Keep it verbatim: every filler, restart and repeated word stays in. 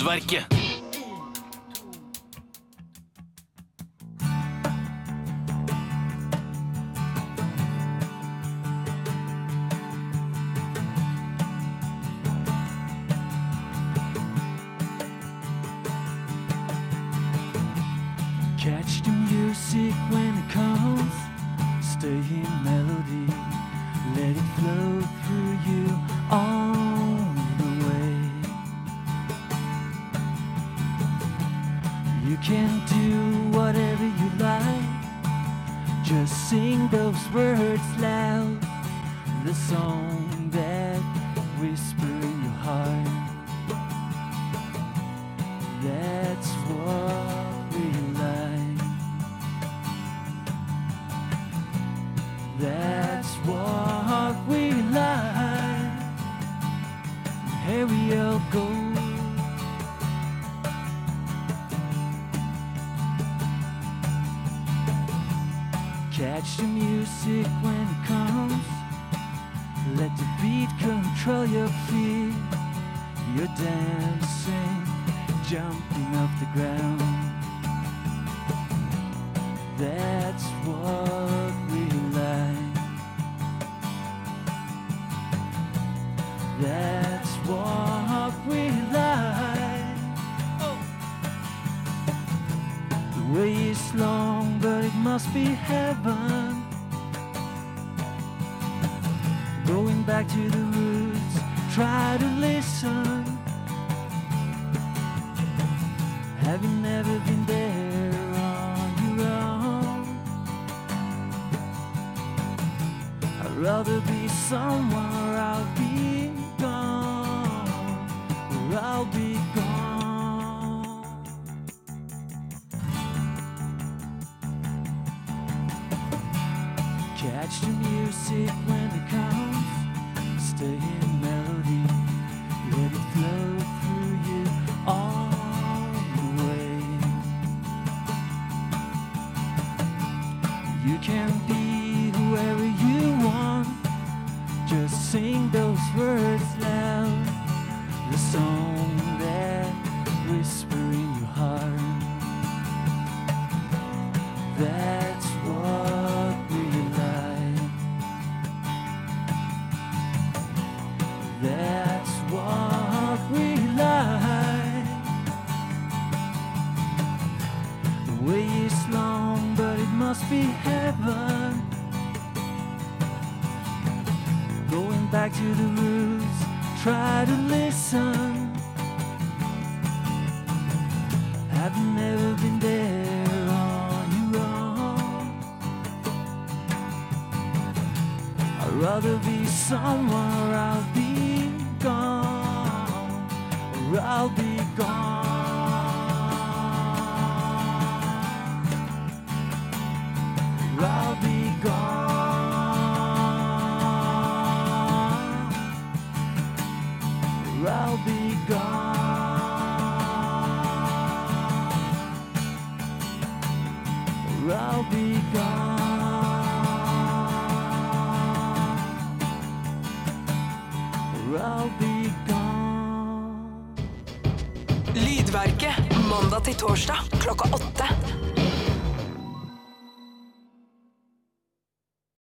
Lydverket. Catch the music when it comes, stay in melody, let it flow through you all the way. You can do whatever you like, just sing those words loud, the song that whisper in your heart. That's what we like. That's what we like. Here we all go. Catch the music when it comes. Let the beat control your feet. You're dancing, jumping off the ground. That's what we like. That's what we like. Oh. The way is long, but it must be heaven. Going back to the roots, try to listen. Have you never been there on your own? I'd rather be somewhere I'll be gone, or I'll be gone. Catch the music when it comes, stay in melody, let it flow through you all. You can be whoever you want, just sing those words loud, the song that whisper in your heart. That's what we like. That's what we like. The way is long, but it must be heaven. Going back to the roots, try to listen. Have you never been there on your own? I'd rather be somewhere I'll be gone, or I'll be gone. I'll be gone. I'll be gone. I'll be gone. I'll be gone. Lydverket, mandag til torsdag klokka åtte.